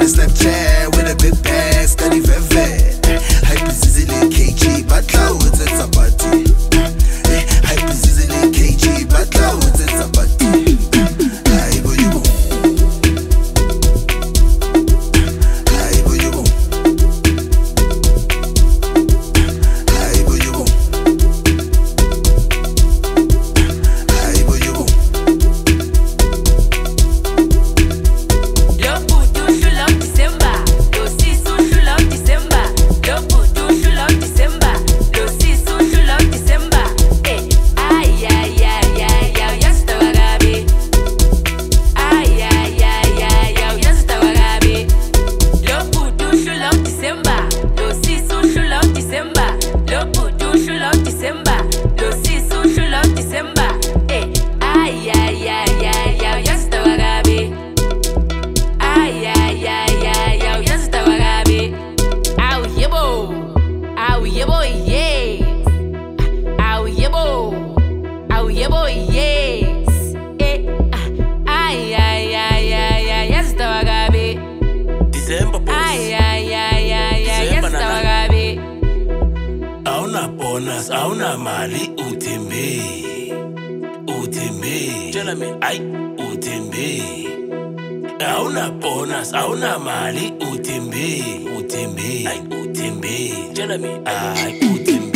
Snapchat with a big bag, study veve. Hype is easily KG, but clouds it's a party. Hype is easily KG, but clouds it's a party. Hype you go. Hype you go. Hype you go. Hype you go. Auna mali utembe, tell me, ay utembe. Auna bonus, auna mali utembe, ay utembe. Tell me, ay utembe.